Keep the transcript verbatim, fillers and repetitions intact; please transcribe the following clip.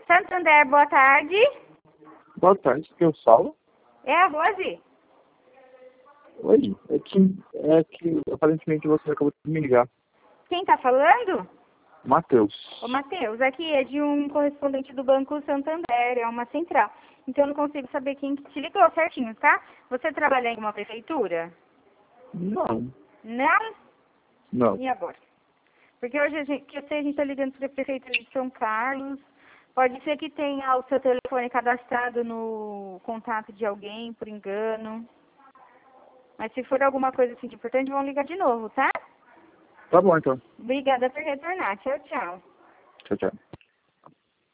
Santander, boa tarde. Boa tarde, que eu Saulo. É a Rose? Oi, é que, é que aparentemente você acabou de me ligar. Quem tá falando? Matheus. Ô, Matheus, aqui é de um correspondente do Banco Santander, é uma central. Então eu não consigo saber quem que te ligou certinho, tá? Você trabalha em uma prefeitura? Não, Não? não. E agora? Porque hoje a gente, que eu sei, a gente tá ligando para a prefeitura de São Carlos. Pode ser que tenha o seu telefone cadastrado no contato de alguém, por engano. Mas se for alguma coisa assim de importante, vão ligar de novo, tá? Tá bom então. Obrigada por retornar. Tchau, tchau. Tchau, tchau.